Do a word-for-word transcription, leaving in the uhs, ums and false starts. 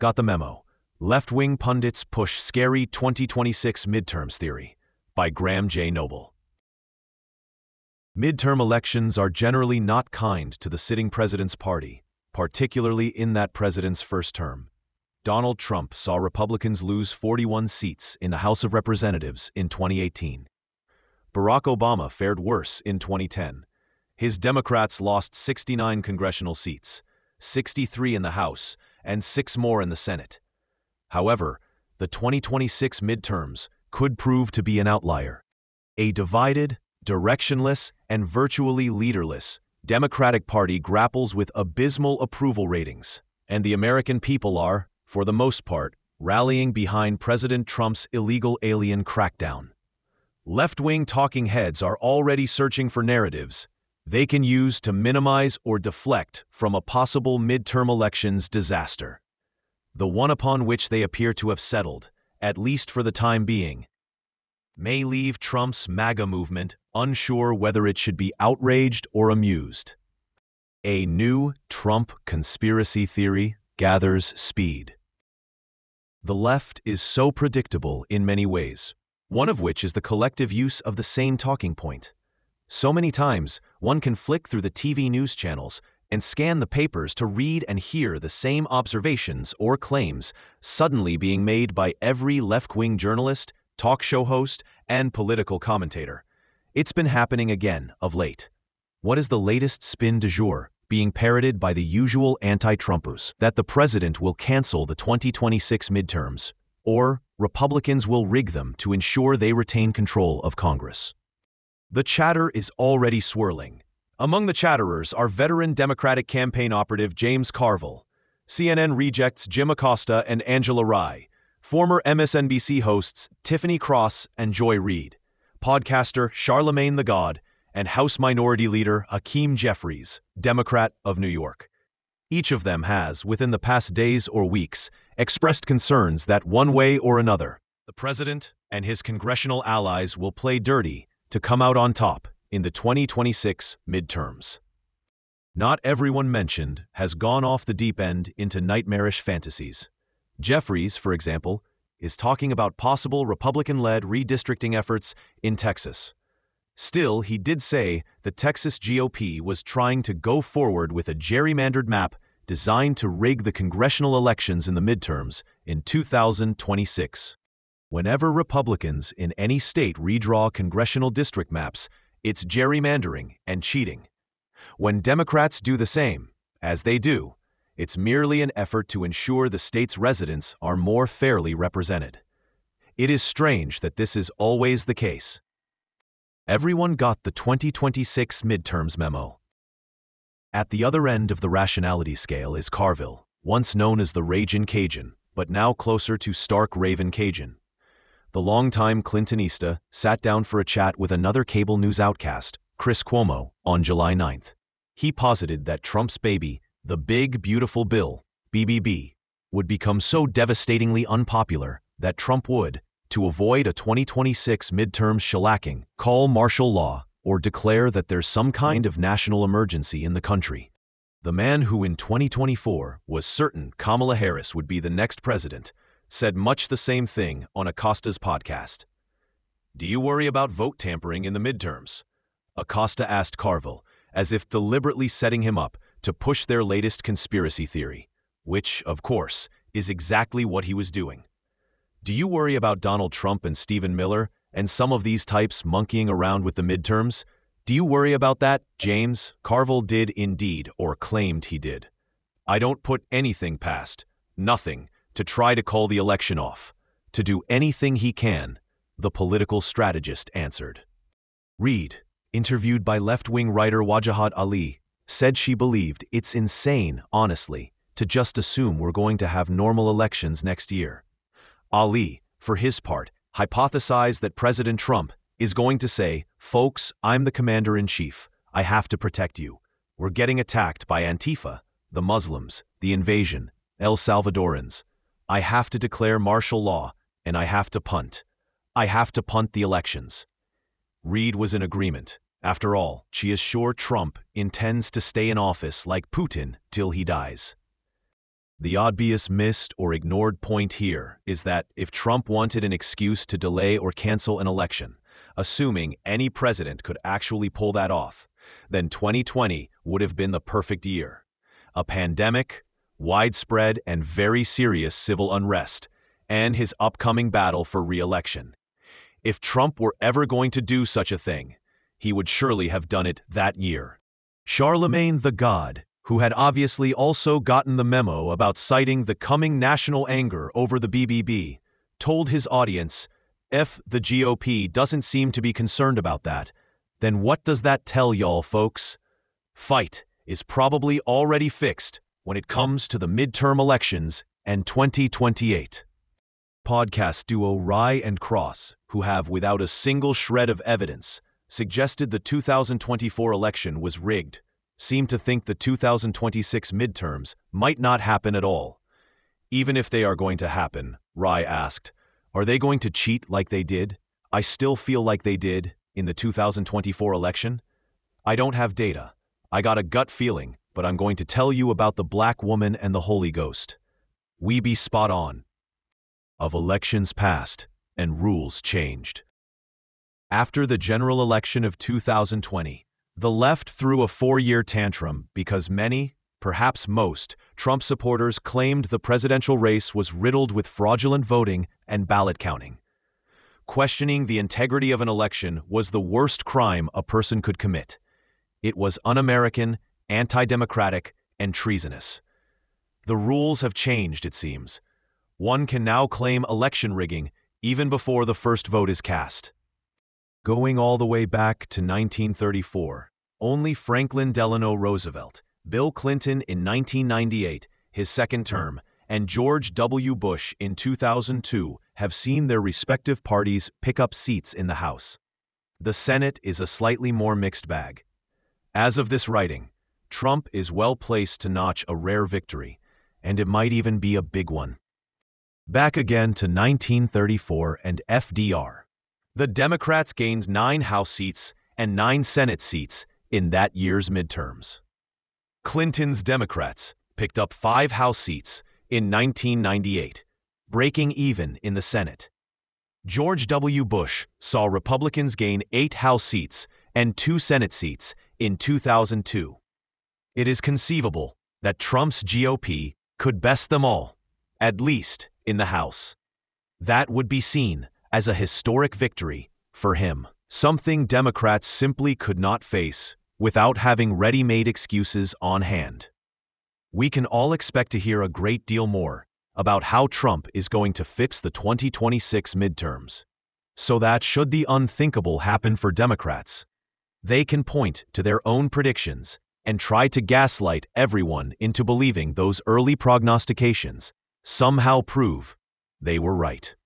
Got the memo. Left-wing pundits push scary twenty twenty-six midterms theory by Graham J. Noble. Midterm elections are generally not kind to the sitting president's party, particularly in that president's first term. Donald Trump saw Republicans lose forty-one seats in the House of Representatives in twenty eighteen. Barack Obama fared worse in twenty ten. His Democrats lost sixty-nine congressional seats, sixty-three in the House, and six more in the Senate. However, the twenty twenty-six midterms could prove to be an outlier. A divided, directionless, and virtually leaderless Democratic Party grapples with abysmal approval ratings, and the American people are, for the most part, rallying behind President Trump's illegal alien crackdown. Left-wing talking heads are already searching for narratives they can use to minimize or deflect from a possible midterm elections disaster. The one upon which they appear to have settled, at least for the time being, may leave Trump's MAGA movement unsure whether it should be outraged or amused. A new Trump conspiracy theory gathers speed. The left is so predictable in many ways, one of which is the collective use of the same talking point. So many times, one can flick through the T V news channels and scan the papers to read and hear the same observations or claims suddenly being made by every left-wing journalist, talk show host, and political commentator. It's been happening again of late. What is the latest spin du jour being parroted by the usual anti-Trumpers? That the president will cancel the twenty twenty-six midterms, or Republicans will rig them to ensure they retain control of Congress. The chatter is already swirling. Among the chatterers are veteran Democratic campaign operative James Carville, C N N rejects Jim Acosta and Angela Rye, former M S N B C hosts Tiffany Cross and Joy Reid, podcaster Charlemagne the God, and House Minority Leader Hakeem Jeffries, Democrat of New York. Each of them has, within the past days or weeks, expressed concerns that one way or another, the president and his congressional allies will play dirty to come out on top in the twenty twenty-six midterms. Not everyone mentioned has gone off the deep end into nightmarish fantasies. Jeffries, for example, is talking about possible Republican-led redistricting efforts in Texas. Still, he did say the Texas G O P was trying to go forward with a gerrymandered map designed to rig the congressional elections in the midterms in two thousand twenty-six. Whenever Republicans in any state redraw congressional district maps, it's gerrymandering and cheating. When Democrats do the same, as they do, it's merely an effort to ensure the state's residents are more fairly represented. It is strange that this is always the case. Everyone got the twenty twenty-six midterms memo. At the other end of the rationality scale is Carville, once known as the Ragin' Cajun, but now closer to stark Raven Cajun. The longtime Clintonista sat down for a chat with another cable news outcast, Chris Cuomo, on July ninth. He posited that Trump's baby, the Big Beautiful Bill, B B B, would become so devastatingly unpopular that Trump would, to avoid a twenty twenty-six midterm shellacking, call martial law or declare that there's some kind of national emergency in the country. The man who in twenty twenty-four was certain Kamala Harris would be the next president said much the same thing on Acosta's podcast. "Do you worry about vote tampering in the midterms?" Acosta asked Carville, as if deliberately setting him up to push their latest conspiracy theory, which, of course, is exactly what he was doing. "Do you worry about Donald Trump and Stephen Miller and some of these types monkeying around with the midterms? Do you worry about that, James?" Carville did indeed, or claimed he did. "I don't put anything past, nothing, to try to call the election off, to do anything he can," the political strategist answered. Reid, interviewed by left-wing writer Wajahat Ali, said she believed it's insane, honestly, to just assume we're going to have normal elections next year. Ali, for his part, hypothesized that President Trump is going to say, "Folks, I'm the commander-in-chief. I have to protect you. We're getting attacked by Antifa, the Muslims, the invasion, El Salvadorans. I have to declare martial law, and I have to punt. I have to punt the elections." Reid was in agreement. After all, she is sure Trump intends to stay in office like Putin till he dies. The obvious missed or ignored point here is that if Trump wanted an excuse to delay or cancel an election, assuming any president could actually pull that off, then twenty twenty would have been the perfect year. A pandemic, widespread and very serious civil unrest, and his upcoming battle for re-election. If Trump were ever going to do such a thing, he would surely have done it that year. Charlemagne the God, who had obviously also gotten the memo about citing the coming national anger over the B B B, told his audience, if the G O P doesn't seem to be concerned about that, then what does that tell y'all, folks? Fight is probably already fixed when it comes to the midterm elections and twenty twenty-eight. Podcast duo Rye and Cross, who have, without a single shred of evidence, suggested the two thousand twenty-four election was rigged, seem to think the two thousand twenty-six midterms might not happen at all. Even if they are going to happen, Rye asked, are they going to cheat like they did? I still feel like they did in the two thousand twenty-four election. I don't have data. I got a gut feeling, but I'm going to tell you about the Black woman and the Holy Ghost. We be spot on. Of elections passed and rules changed. After the general election of two thousand twenty, the left threw a four-year tantrum because many, perhaps most, Trump supporters claimed the presidential race was riddled with fraudulent voting and ballot counting. Questioning the integrity of an election was the worst crime a person could commit. It was un-American, anti-democratic, and treasonous. The rules have changed, it seems. One can now claim election rigging even before the first vote is cast. Going all the way back to nineteen thirty-four, only Franklin Delano Roosevelt, Bill Clinton in nineteen ninety-eight, his second term, and George W. Bush in two thousand two have seen their respective parties pick up seats in the House. The Senate is a slightly more mixed bag. As of this writing, Trump is well placed to notch a rare victory, and it might even be a big one. Back again to nineteen thirty-four and F D R. The Democrats gained nine House seats and nine Senate seats in that year's midterms. Clinton's Democrats picked up five House seats in nineteen ninety-eight, breaking even in the Senate. George W. Bush saw Republicans gain eight House seats and two Senate seats in two thousand two. It is conceivable that Trump's G O P could best them all, at least in the House. That would be seen as a historic victory for him, something Democrats simply could not face without having ready-made excuses on hand. We can all expect to hear a great deal more about how Trump is going to fix the twenty twenty-six midterms, so that should the unthinkable happen for Democrats, they can point to their own predictions and try to gaslight everyone into believing those early prognostications somehow prove they were right.